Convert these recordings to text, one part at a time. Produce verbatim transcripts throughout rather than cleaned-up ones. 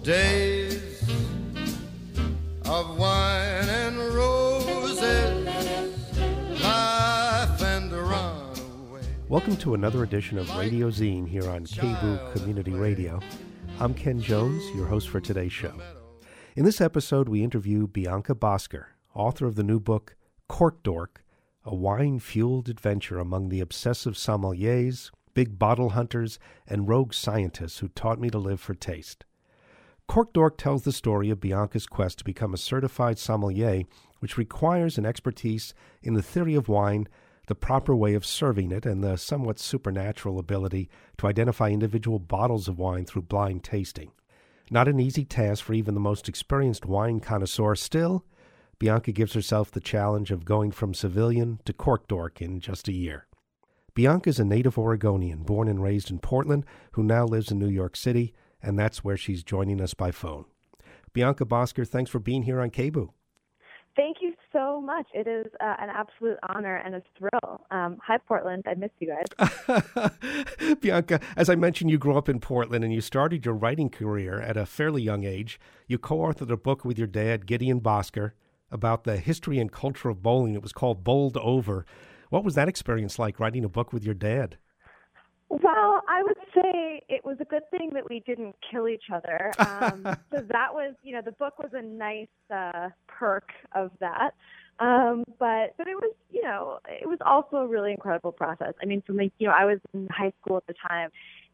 Days of wine and roses, life and a runaway. Welcome to another edition of Radio Zine here on K B O O Community Radio. I'm Ken Jones, your host for today's show. In this episode, we interview Bianca Bosker, author of the new book, Cork Dork, a wine-fueled adventure among the obsessive sommeliers, big bottle hunters, and rogue scientists who taught me to live for taste. Cork Dork tells the story of Bianca's quest to become a certified sommelier, which requires an expertise in the theory of wine, the proper way of serving it, and the somewhat supernatural ability to identify individual bottles of wine through blind tasting. Not an easy task for even the most experienced wine connoisseur. Still, Bianca gives herself the challenge of going from civilian to cork dork in just a year. Bianca is a native Oregonian, born and raised in Portland, who now lives in New York City, and that's where she's joining us by phone. Bianca Bosker, thanks for being here on K B O O. Thank you so much. It is uh, an absolute honor and a thrill. Um, hi, Portland. I miss you guys. Bianca, as I mentioned, you grew up in Portland and you started your writing career at a fairly young age. You co-authored a book with your dad, Gideon Bosker, about the history and culture of bowling. It was called Bowled Over. What was that experience like, writing a book with your dad? Well, I would say it was a good thing that we didn't kill each other. Um, so that was, you know, the book was a nice uh, perk of that. Um, but but it was, you know, it was also a really incredible process. I mean, for me, you know, I was in high school at the time,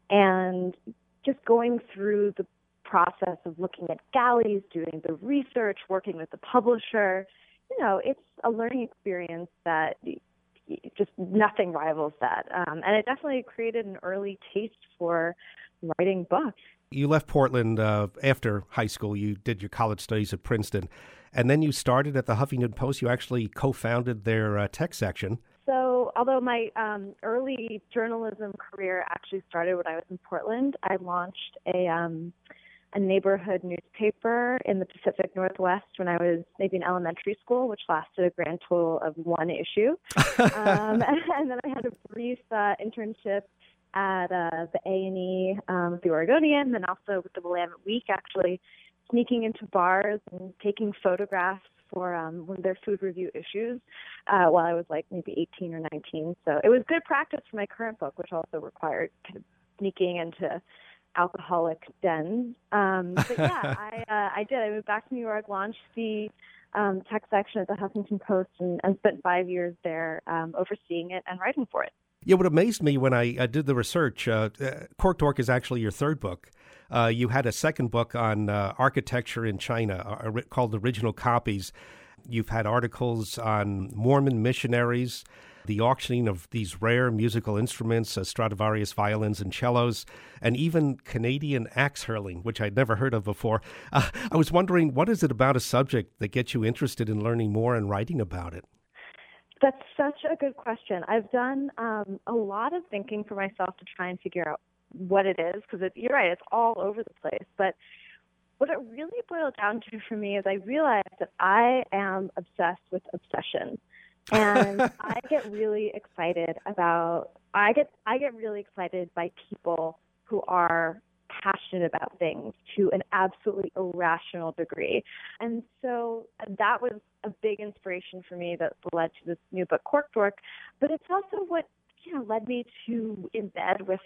and just going through the process of looking at galleys, doing the research, working with the publisher, you know, it's a learning experience that just nothing rivals that. Um, and it definitely created an early taste for writing books. You left Portland uh, after high school. You did your college studies at Princeton. And then you started at the Huffington Post. You actually co-founded their uh, tech section. So although my um, early journalism career actually started when I was in Portland, I launched a um, a neighborhood newspaper in the Pacific Northwest when I was maybe in elementary school, which lasted a grand total of one issue. um, and then I had a brief uh, internship at uh, the A and E, um, the Oregonian, and also with the Willamette Week, actually sneaking into bars and taking photographs for um, one of their food review issues uh, while I was like maybe eighteen or nineteen. So it was good practice for my current book, which also required kind of sneaking into alcoholic dens. Um, but yeah, I, uh, I did. I moved back to New York, launched the um, tech section at the Huffington Post, and, and spent five years there um, overseeing it and writing for it. Yeah, what amazed me when I, I did the research, uh, Cork Dork is actually your third book. Uh, you had a second book on uh, architecture in China uh, called Original Copies. You've had articles on Mormon missionaries, the auctioning of these rare musical instruments, uh, Stradivarius violins and cellos, and even Canadian axe hurling, which I'd never heard of before. Uh, I was wondering, what is it about a subject that gets you interested in learning more and writing about it? That's such a good question. I've done um, a lot of thinking for myself to try and figure out what it is, because you're right, it's all over the place. But what it really boiled down to for me is I realized that I am obsessed with obsession. And I get really excited about, I get, I get really excited by people who are passionate about things to an absolutely irrational degree. And so that was a big inspiration for me that led to this new book, Cork Dork. But it's also what, you know, led me to embed with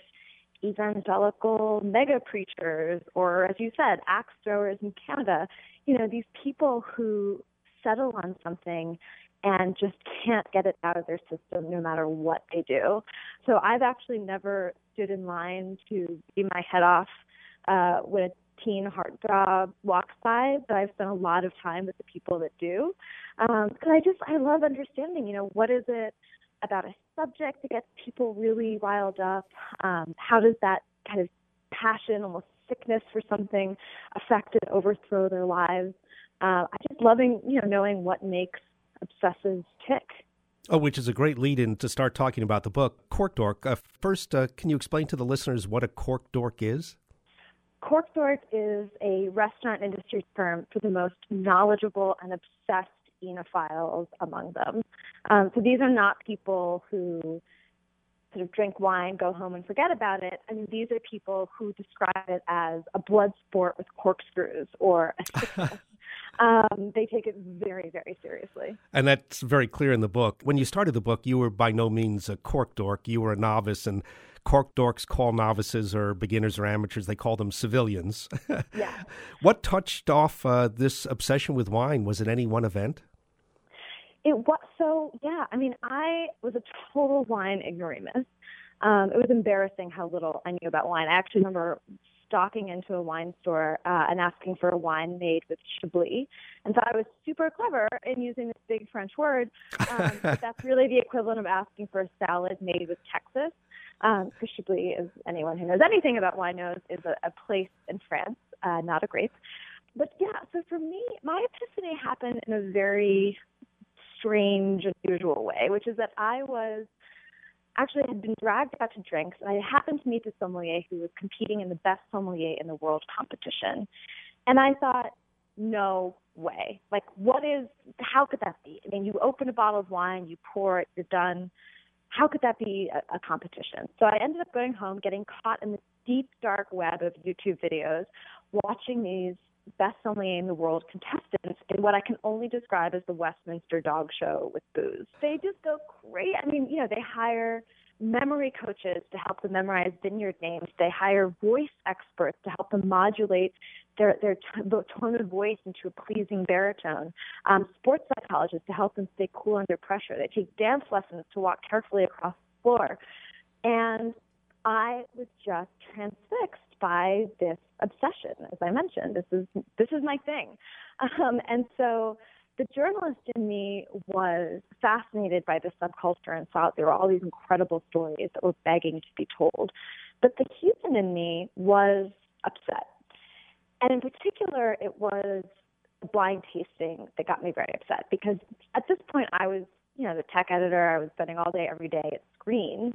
evangelical mega preachers, or as you said, axe throwers in Canada, you know, these people who settle on something and just can't get it out of their system no matter what they do. So I've actually never stood in line to beat my head off uh, when a teen heartthrob walks by, but I've spent a lot of time with the people that do. Because um, I just, I love understanding, you know, what is it about a subject that gets people really riled up? Um, how does that kind of passion, almost sickness for something affect and overthrow their lives? Uh, I just loving, you know, knowing what makes obsessives tick. Oh, which is a great lead-in to start talking about the book, Cork Dork. Uh, first, uh, can you explain to the listeners what a cork dork is? Cork Dork is a restaurant industry term for the most knowledgeable and obsessed enophiles among them. Um, so these are not people who sort of drink wine, go home and forget about it. I mean, these are people who describe it as a blood sport with corkscrews or a sickness. Um, they take it very, very seriously. And that's very clear in the book. When you started the book, you were by no means a cork dork. You were a novice, and cork dorks call novices or beginners or amateurs, they call them civilians. Yeah. What touched off uh, this obsession with wine? Was it any one event? It was, so, yeah, I mean, I was a total wine ignoramus. Um, it was embarrassing how little I knew about wine. I actually remember stalking into a wine store uh, and asking for a wine made with Chablis, and thought I was super clever in using this big French word. Um, but that's really the equivalent of asking for a salad made with Texas, because um, Chablis, as anyone who knows anything about wine knows, is a, a place in France, uh, not a grape. But yeah, so for me, my epiphany happened in a very strange, unusual way, which is that I was actually had been dragged out to drinks, and I happened to meet the sommelier who was competing in the best sommelier in the world competition. And I thought, no way. Like, what is, how could that be? I mean, you open a bottle of wine, you pour it, you're done. How could that be a, a competition? So I ended up going home, getting caught in the deep, dark web of YouTube videos, watching these best sommelier in the world contestants in what I can only describe as the Westminster dog show with booze. They just go crazy. I mean, you know, they hire memory coaches to help them memorize vineyard names. They hire voice experts to help them modulate their their t- tone of voice into a pleasing baritone. Um, sports psychologists to help them stay cool under pressure. They take dance lessons to walk carefully across the floor. And I was just transfixed by this obsession. As I mentioned, this is this is my thing. Um, and so the journalist in me was fascinated by this subculture and saw there were all these incredible stories that were begging to be told. But the human in me was upset. And in particular, it was the blind tasting that got me very upset, because at this point I was, you know, the tech editor. I was spending all day, every day at screens.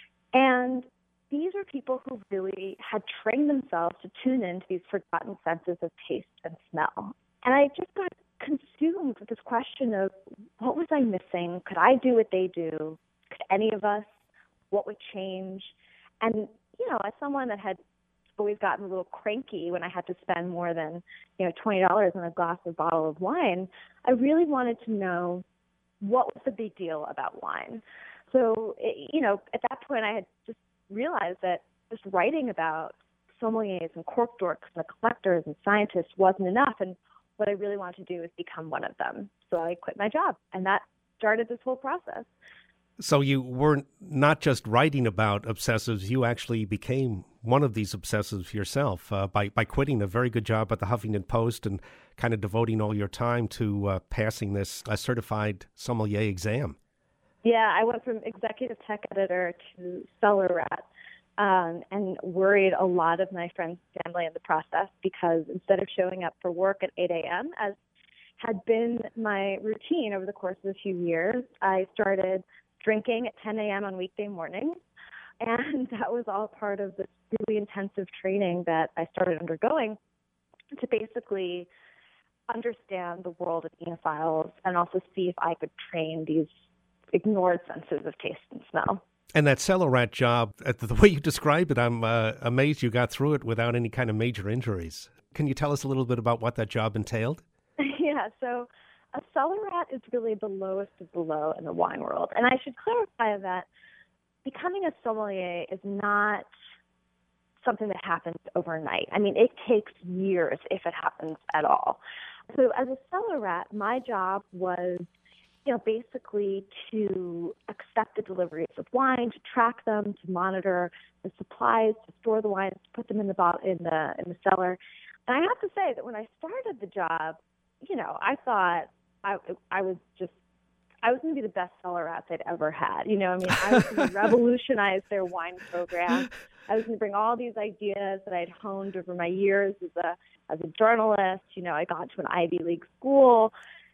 And these are people who really had trained themselves to tune into these forgotten senses of taste and smell. And I just got consumed with this question of, what was I missing? Could I do what they do? Could any of us? What would change? And, you know, as someone that had always gotten a little cranky when I had to spend more than, you know, twenty dollars on a glass or bottle of wine, I really wanted to know, what was the big deal about wine? So, it, you know, at that point I had just realized that just writing about sommeliers and cork dorks and the collectors and scientists wasn't enough, and what I really wanted to do was become one of them. So I quit my job, and that started this whole process. So you weren't not just writing about obsessives, you actually became one of these obsessives yourself uh, by, by quitting a very good job at the Huffington Post and kind of devoting all your time to uh, passing this uh, certified sommelier exam. Yeah, I went from executive tech editor to cellar rat, um, and worried a lot of my friends and family in the process, because instead of showing up for work at eight a.m., as had been my routine over the course of a few years, I started drinking at ten a.m. on weekday mornings, and that was all part of this really intensive training that I started undergoing to basically understand the world of enophiles and also see if I could train these ignored senses of taste and smell. And that cellar rat job, the way you describe it, I'm uh, amazed you got through it without any kind of major injuries. Can you tell us a little bit about what that job entailed? Yeah, so a cellar rat is really the lowest of the low in the wine world. And I should clarify that becoming a sommelier is not something that happens overnight. I mean, it takes years if it happens at all. So as a cellar rat, my job was, you know, basically to accept the deliveries of wine, to track them, to monitor the supplies, to store the wines, to put them in the bottle, in the in the cellar. And I have to say that when I started the job, you know, I thought I I was just I was going to be the best cellar rat they'd ever had. You know, I mean, I was going to revolutionize their wine program. I was going to bring all these ideas that I'd honed over my years as a as a journalist. You know, I got to an Ivy League school.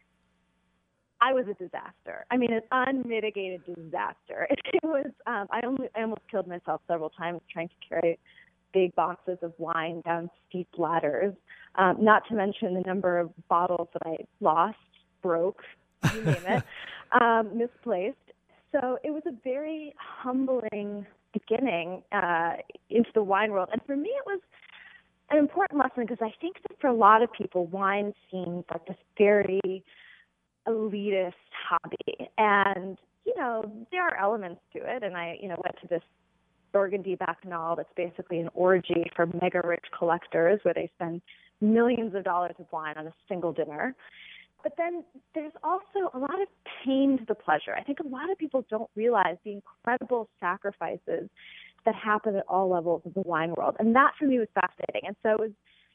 I was a disaster. I mean, an unmitigated disaster. It was. Um, I, only, I almost killed myself several times trying to carry big boxes of wine down steep ladders. Um, not to mention the number of bottles that I lost, broke, you name it, um, misplaced. so it was a very humbling beginning uh, into the wine world. And for me, it was an important lesson because I think that for a lot of people, wine seems like this very elitist hobby. And, you know, there are elements to it. And I, you know, went to this Burgundy Bacchanal that's basically an orgy for mega-rich collectors where they spend millions of dollars of wine on a single dinner. But then there's also a lot of pain to the pleasure. I think a lot of people don't realize the incredible sacrifices that happen at all levels of the wine world. And that for me was fascinating. And so it was,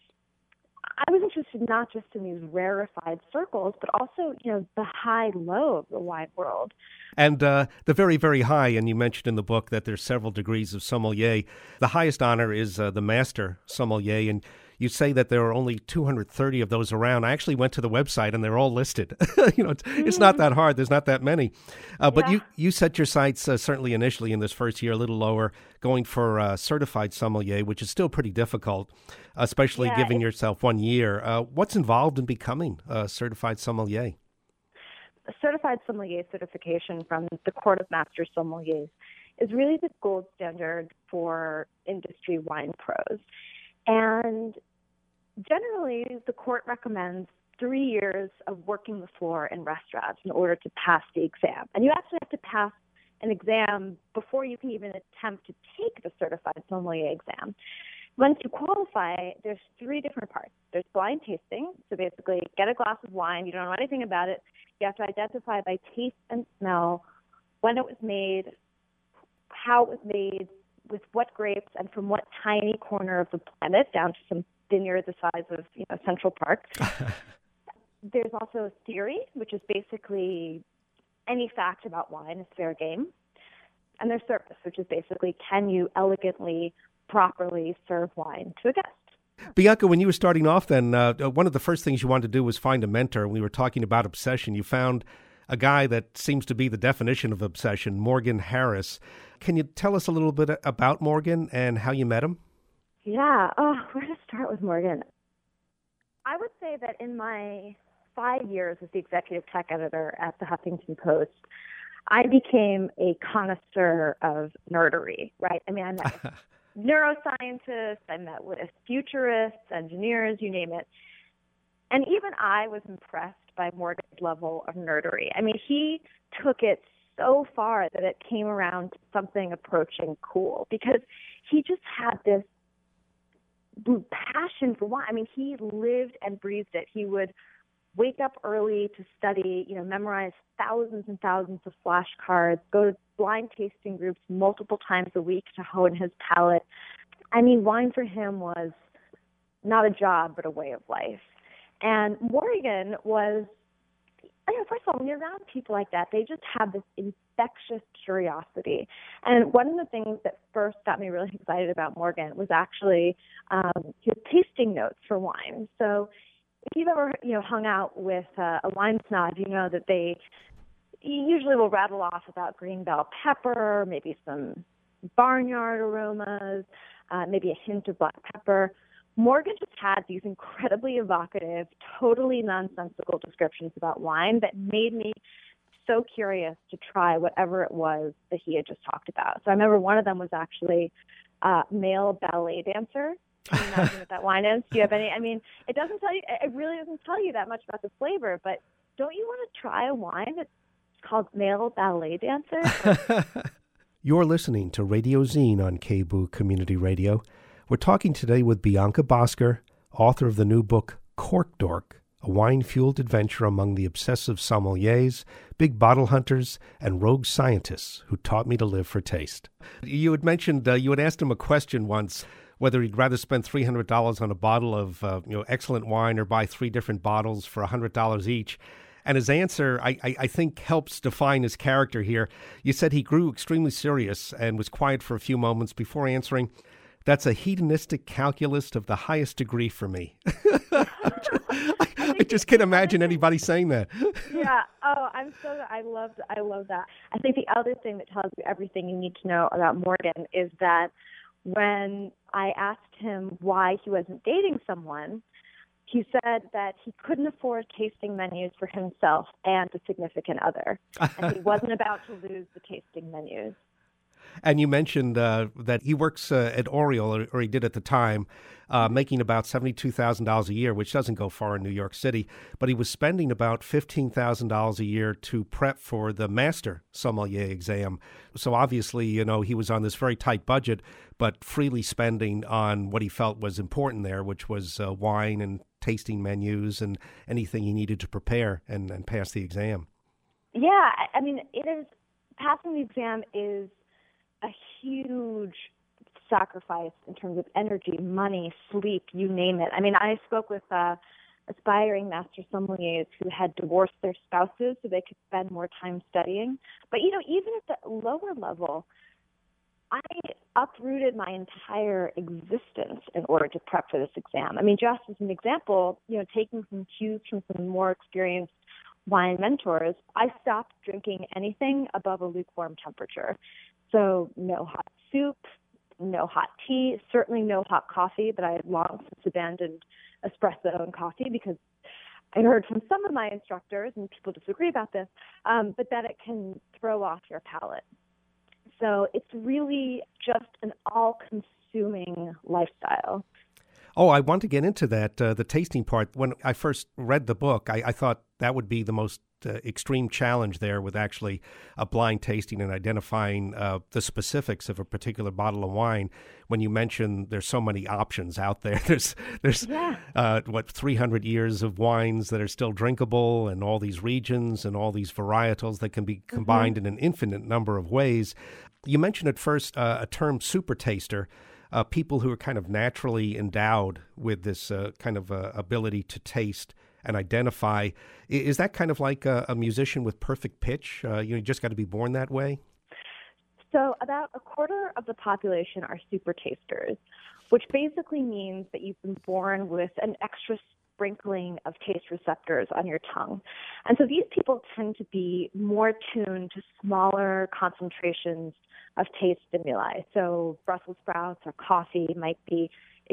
I was interested not just in these rarefied circles, but also, you know, the high-low of the wine world. And uh, the very, very high, and you mentioned in the book that there's several degrees of sommelier. The highest honor is uh, the master sommelier, and you say that there are only two hundred thirty of those around. I actually went to the website, and they're all listed. you know, it's, mm. it's not that hard. There's not that many. Uh, but yeah. you, you set your sights, uh, certainly initially in this first year, a little lower, going for uh, certified sommelier, which is still pretty difficult, especially yeah, giving it, yourself one year. Uh, what's involved in becoming a certified sommelier? A certified sommelier certification from the Court of Master Sommeliers is really the gold standard for industry wine pros. And generally, the court recommends three years of working the floor in restaurants in order to pass the exam. And you actually have to pass an exam before you can even attempt to take the certified sommelier exam. Once you qualify, there's three different parts. There's blind tasting, so basically get a glass of wine, you don't know anything about it. You have to identify by taste and smell when it was made, how it was made, with what grapes, and from what tiny corner of the planet, down to some vineyard the size of, you know, Central Park. There's also theory, which is basically any fact about wine is fair game. And there's service, which is basically can you elegantly, properly serve wine to a guest. Bianca, when you were starting off then, uh, one of the first things you wanted to do was find a mentor. We were talking about obsession. You found a guy that seems to be the definition of obsession, Morgan Harris. Can you tell us a little bit about Morgan and how you met him? Yeah. Oh, where to start with Morgan? I would say that in my five years as the executive tech editor at the Huffington Post, I became a connoisseur of nerdery, right? I mean, I met with neuroscientists, I met with futurists, engineers, you name it. And even I was impressed by Morgan's level of nerdery. I mean, he took it so far that it came around to something approaching cool because he just had this passion for wine. I mean, he lived and breathed it. He would wake up early to study, you know, memorize thousands and thousands of flashcards, go to blind tasting groups multiple times a week to hone his palate. I mean, wine for him was not a job, but a way of life. And Morgan was, you know, first of all, when you're around people like that, they just have this infectious curiosity. And one of the things that first got me really excited about Morgan was actually um, his tasting notes for wine. So if you've ever, you know, hung out with uh, a wine snob, you know that they usually will rattle off about green bell pepper, maybe some barnyard aromas, uh, maybe a hint of black pepper. Morgan just had these incredibly evocative, totally nonsensical descriptions about wine that made me so curious to try whatever it was that he had just talked about. So I remember one of them was actually uh, male ballet dancer. Can you imagine what that wine is? Do you have any? I mean, it doesn't tell you. It really doesn't tell you that much about the flavor. But don't you want to try a wine that's called male ballet dancer? You're listening to Radio Zine on K B O O Community Radio. We're talking today with Bianca Bosker, author of the new book Cork Dork, a wine-fueled adventure among the obsessive sommeliers, big bottle hunters, and rogue scientists who taught me to live for taste. You had mentioned, uh, you had asked him a question once, whether he'd rather spend three hundred dollars on a bottle of uh, you know excellent wine or buy three different bottles for one hundred dollars each. And his answer, I, I, I think, helps define his character here. You said he grew extremely serious and was quiet for a few moments before answering, "That's a hedonistic calculus of the highest degree for me." I, I just can't imagine anybody saying that. Yeah. Oh, I'm so. I love. I love that. I think the other thing that tells you everything you need to know about Morgan is that when I asked him why he wasn't dating someone, he said that he couldn't afford tasting menus for himself and a significant other, and he wasn't about to lose the tasting menus. And you mentioned uh, that he works uh, at Oriole, or, or he did at the time, uh, making about seventy-two thousand dollars a year, which doesn't go far in New York City. But he was spending about fifteen thousand dollars a year to prep for the master sommelier exam. So obviously, you know, he was on this very tight budget, but freely spending on what he felt was important there, which was uh, wine and tasting menus and anything he needed to prepare and, and pass the exam. Yeah, I mean, it is, passing the exam is a huge sacrifice in terms of energy, money, sleep, you name it. I mean, I spoke with uh, aspiring master sommeliers who had divorced their spouses so they could spend more time studying. But, you know, even at the lower level, I uprooted my entire existence in order to prep for this exam. I mean, just as an example, you know, taking some cues from some more experienced wine mentors, I stopped drinking anything above a lukewarm temperature. So no hot soup, no hot tea, certainly no hot coffee, but I had long since abandoned espresso and coffee because I heard from some of my instructors, and people disagree about this, um, but that it can throw off your palate. So it's really just an all-consuming lifestyle. Oh, I want to get into that, uh, the tasting part. When I first read the book, I, I thought that would be the most uh, extreme challenge there with actually a blind tasting and identifying uh, the specifics of a particular bottle of wine. When you mention there's so many options out there, there's there's yeah. uh, what three hundred years of wines that are still drinkable, and all these regions and all these varietals that can be combined mm-hmm. in an infinite number of ways. You mentioned at first uh, a term super taster. Uh, people who are kind of naturally endowed with this uh, kind of uh, ability to taste and identify. Is that kind of like a, a musician with perfect pitch? Uh, you know, you just got to be born that way? So about a quarter of the population are super tasters, which basically means that you've been born with an extra sprinkling of taste receptors on your tongue. And so these people tend to be more tuned to smaller concentrations of taste stimuli. So Brussels sprouts or coffee might be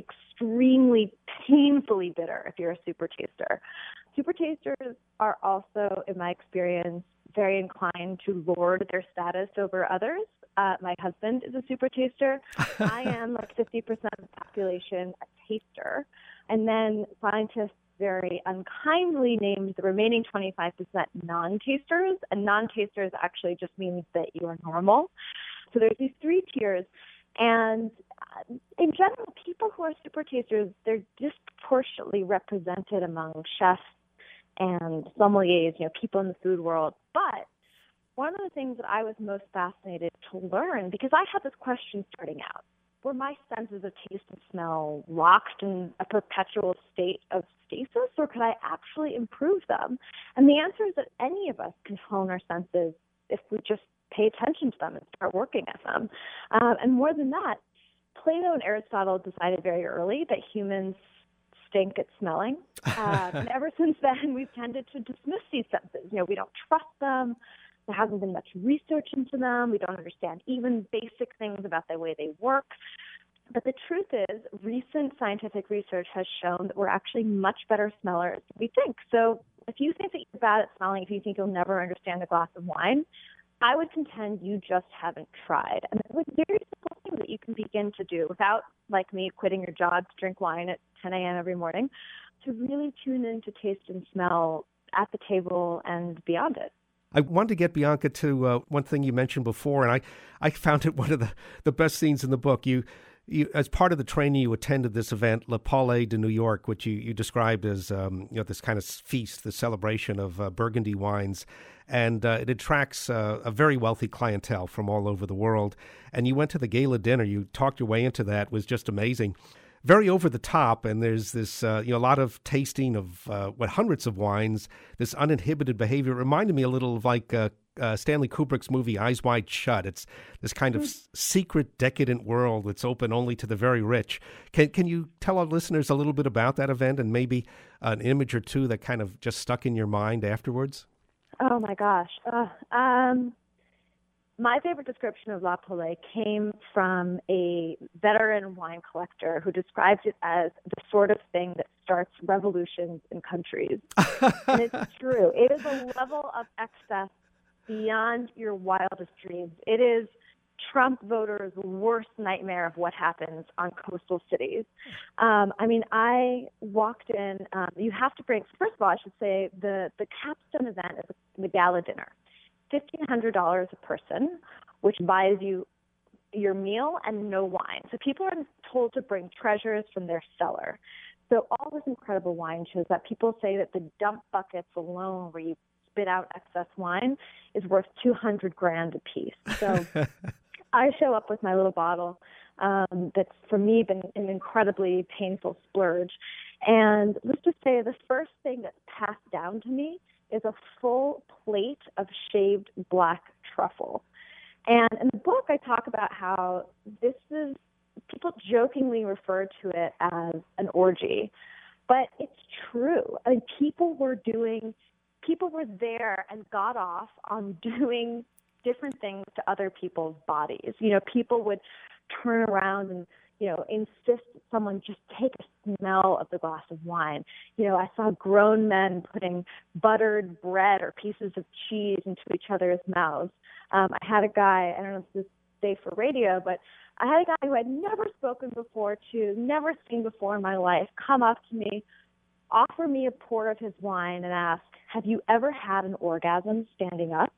extremely painfully bitter if you're a super taster. Super tasters are also, in my experience, very inclined to lord their status over others. Uh, my husband is a super taster. I am, like fifty percent of the population, a taster. And then scientists very unkindly named the remaining twenty-five percent non-tasters. And non-tasters actually just means that you are normal. So there's these three tiers. And in general, people who are super tasters, they're disproportionately represented among chefs and sommeliers, you know, people in the food world. But one of the things that I was most fascinated to learn, because I had this question starting out, were my senses of taste and smell locked in a perpetual state of stasis, or could I actually improve them? And the answer is that any of us can hone our senses if we just pay attention to them and start working at them. Um, and more than that, Plato and Aristotle decided very early that humans stink at smelling. Uh, and ever since then, we've tended to dismiss these senses. You know, we don't trust them. There hasn't been much research into them. We don't understand even basic things about the way they work. But the truth is, recent scientific research has shown that we're actually much better smellers than we think. So if you think that you're bad at smelling, if you think you'll never understand a glass of wine, I would contend you just haven't tried. And it's a very simple thing that you can begin to do without, like me, quitting your job to drink wine at ten a.m. every morning, to really tune in to taste and smell at the table and beyond it. I wanted to get Bianca to uh, one thing you mentioned before, and I, I found it one of the, the best scenes in the book. You, you, as part of the training, you attended this event, Le Palais de New York, which you, you described as um, you know this kind of feast, the celebration of uh, Burgundy wines. And uh, it attracts uh, a very wealthy clientele from all over the world. And you went to the gala dinner. You talked your way into that. It was just amazing. Very over the top, and there's this, uh, you know, a lot of tasting of uh, what hundreds of wines. This uninhibited behavior. It reminded me a little of like uh, uh, Stanley Kubrick's movie Eyes Wide Shut. It's this kind of mm. secret, decadent world that's open only to the very rich. Can can you tell our listeners a little bit about that event and maybe an image or two that kind of just stuck in your mind afterwards? Oh my gosh. Uh, um, my favorite description of La Paulée came from a veteran wine collector who described it as the sort of thing that starts revolutions in countries. And it's true. It is a level of excess beyond your wildest dreams. It is Trump voters' worst nightmare of what happens on coastal cities. Um, I mean, I walked in. Um, you have to bring. First of all, I should say the the capstone event is the gala dinner, fifteen hundred dollars a person, which buys you your meal and no wine. So people are told to bring treasures from their cellar. So all this incredible wine shows that people say that the dump buckets alone, where you spit out excess wine, is worth two hundred grand a piece. So I show up with my little bottle um, that's, for me, been an incredibly painful splurge. And let's just say the first thing that's passed down to me is a full plate of shaved black truffle. And in the book, I talk about how this is, people jokingly refer to it as an orgy, but it's true. I mean, people were doing, people were there and got off on doing different things to other people's bodies. You know, people would turn around and, you know, insist that someone just take a smell of the glass of wine. You know, I saw grown men putting buttered bread or pieces of cheese into each other's mouths. Um, I had a guy, I don't know if this is safe for radio, but I had a guy who I'd never spoken before to, never seen before in my life, come up to me, offer me a pour of his wine and ask, have you ever had an orgasm standing up?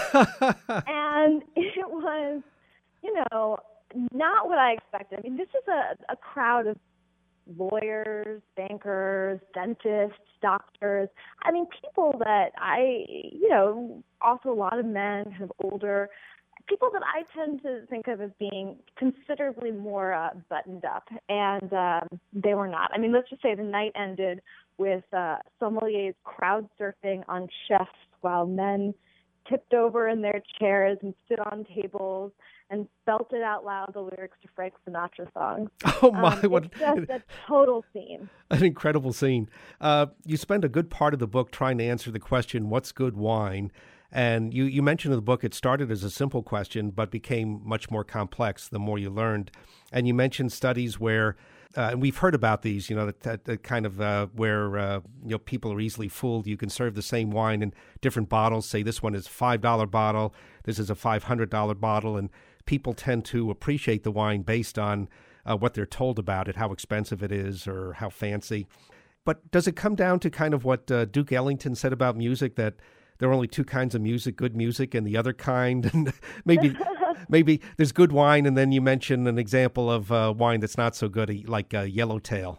And it was, you know, not what I expected. I mean, this is a, a crowd of lawyers, bankers, dentists, doctors. I mean, people that I, you know, also a lot of men, kind of older, people that I tend to think of as being considerably more uh, buttoned up, and um, they were not. I mean, let's just say the night ended with uh, sommeliers crowd surfing on chefs while men tipped over in their chairs and stood on tables and belted out loud the lyrics to Frank Sinatra songs. Oh, my. Um, what it's just a total scene. An incredible scene. Uh, you spend a good part of the book trying to answer the question, what's good wine? And you, you mentioned in the book it started as a simple question but became much more complex the more you learned. And you mentioned studies where, uh, and we've heard about these, you know, that, that, that kind of uh, where uh, you know people are easily fooled. You can serve the same wine in different bottles. Say this one is a five dollar bottle, this is a five hundred dollar bottle, and people tend to appreciate the wine based on uh, what they're told about it, how expensive it is or how fancy. But does it come down to kind of what uh, Duke Ellington said about music, that there are only two kinds of music, good music and the other kind? And maybe maybe there's good wine, and then you mention an example of uh, wine that's not so good, like uh, Yellowtail.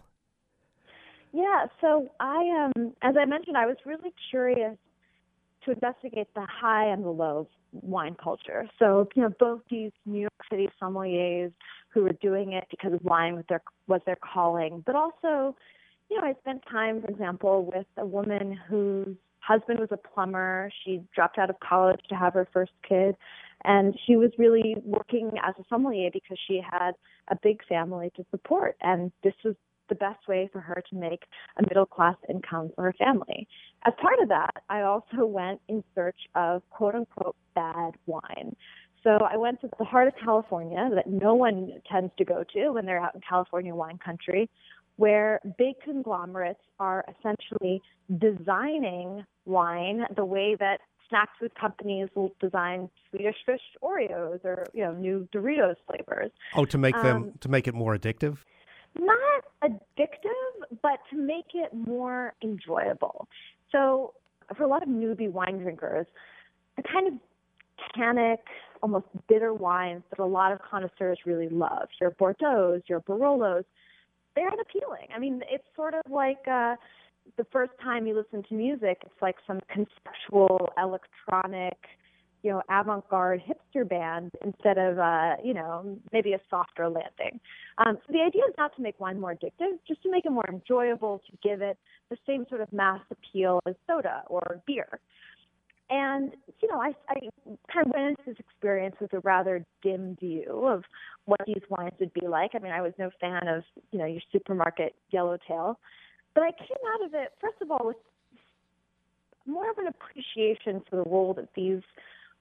Yeah, so I, um, as I mentioned, I was really curious to investigate the high and the low of wine culture. So, you know, both these New York City sommeliers who were doing it because wine was their, was their calling, but also, you know, I spent time, for example, with a woman whose husband was a plumber. She dropped out of college to have her first kid, and she was really working as a sommelier because she had a big family to support, and this was the best way for her to make a middle-class income for her family. As part of that, I also went in search of quote-unquote bad wine. So I went to the heart of California that no one tends to go to when they're out in California wine country, where big conglomerates are essentially designing wine the way that snack food companies will design Swedish Fish Oreos or, you know, new Doritos flavors. Oh, to make them Um, to make it more addictive? Not addictive, but to make it more enjoyable. So for a lot of newbie wine drinkers, the kind of tannic, almost bitter wines that a lot of connoisseurs really love, your Bordeaux's, your Barolos, they're unappealing. I mean, it's sort of like uh, the first time you listen to music, it's like some conceptual, electronic, you know, avant-garde hipster band instead of, uh, you know, maybe a softer landing. Um, so the idea is not to make wine more addictive, just to make it more enjoyable, to give it the same sort of mass appeal as soda or beer. And, you know, I, I kind of went into this experience with a rather dim view of what these wines would be like. I mean, I was no fan of, you know, your supermarket Yellowtail. But I came out of it, first of all, with more of an appreciation for the role that these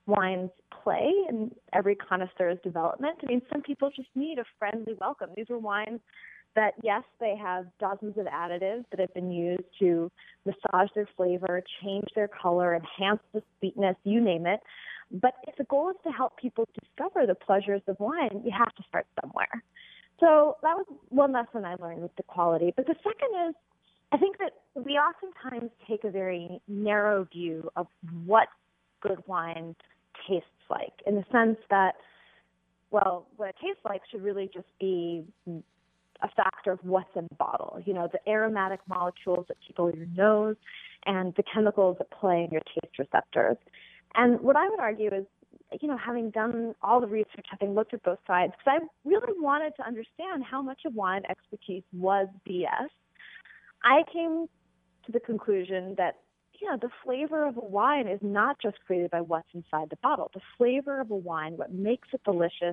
wines play in every connoisseur's development. I mean, some people just need a friendly welcome. These were wines that, yes, they have dozens of additives that have been used to massage their flavor, change their color, enhance the sweetness, you name it. But if the goal is to help people discover the pleasures of wine, you have to start somewhere. So that was one lesson I learned with the quality. But the second is, I think that we oftentimes take a very narrow view of what good wine tastes like, in the sense that, well, what it tastes like should really just be a factor of what's in the bottle. You know, the aromatic molecules that tickle your nose and the chemicals that play in your taste receptors. And what I would argue is, you know, having done all the research, having looked at both sides, because I really wanted to understand how much of wine expertise was B S, I came to the conclusion that, you know, the flavor of a wine is not just created by what's inside the bottle. The flavor of a wine, what makes it delicious,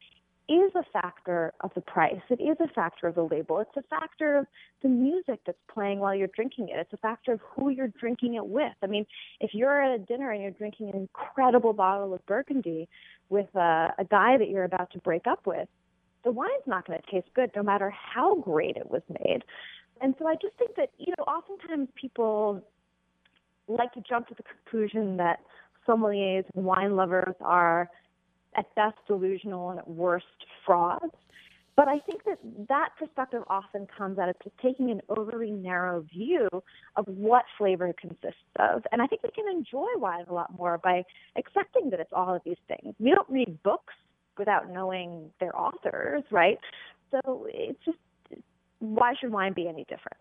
is a factor of the price. It is a factor of the label. It's a factor of the music that's playing while you're drinking it. It's a factor of who you're drinking it with. I mean, if you're at a dinner and you're drinking an incredible bottle of Burgundy with a, a guy that you're about to break up with, the wine's not going to taste good no matter how great it was made. And so I just think that, you know, oftentimes people like to jump to the conclusion that sommeliers and wine lovers are at best delusional and at worst frauds. But I think that that perspective often comes out of just taking an overly narrow view of what flavor consists of. And I think we can enjoy wine a lot more by accepting that it's all of these things. We don't read books without knowing their authors, right? So it's just, why should wine be any different?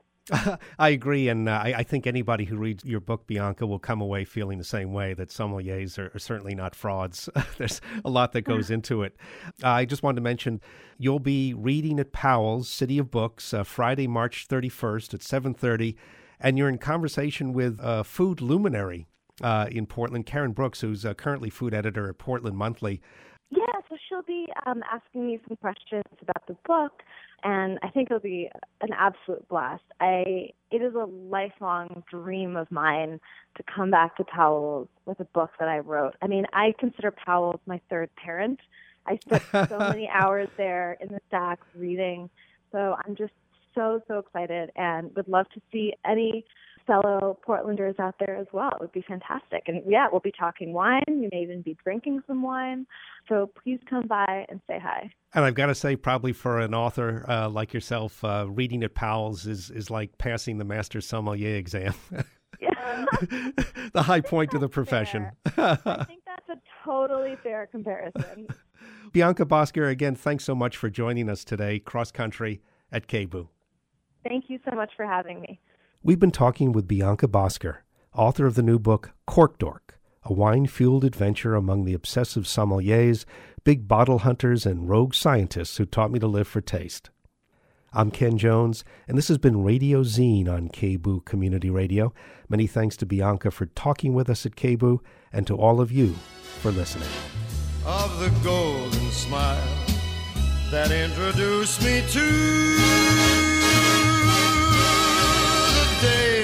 I agree, and uh, I, I think anybody who reads your book, Bianca, will come away feeling the same way, that sommeliers are, are certainly not frauds. There's a lot that goes into it. Uh, I just wanted to mention, you'll be reading at Powell's City of Books uh, Friday, March thirty-first at seven thirty, and you're in conversation with a food luminary uh, in Portland, Karen Brooks, who's uh, currently food editor at Portland Monthly. Yeah, so she'll be um, asking me some questions about the book, and I think it'll be an absolute blast. I it is a lifelong dream of mine to come back to Powell's with a book that I wrote. I mean, I consider Powell's my third parent. I spent so many hours there in the stacks reading, so I'm just so, so excited and would love to see any fellow Portlanders out there as well. It would be fantastic. And yeah, we'll be talking wine. You may even be drinking some wine. So please come by and say hi. And I've got to say, probably for an author uh, like yourself, uh, reading at Powell's is, is like passing the Master Sommelier exam. Yeah. The high point of the profession. I think that's a totally fair comparison. Bianca Bosker, again, thanks so much for joining us today, cross country at K B U. Thank you so much for having me. We've been talking with Bianca Bosker, author of the new book, Cork Dork, a wine-fueled adventure among the obsessive sommeliers, big bottle hunters, and rogue scientists who taught me to live for taste. I'm Ken Jones, and this has been Radio Zine on K B U Community Radio. Many thanks to Bianca for talking with us at K B U, and to all of you for listening. Of the golden smile that introduced me to the day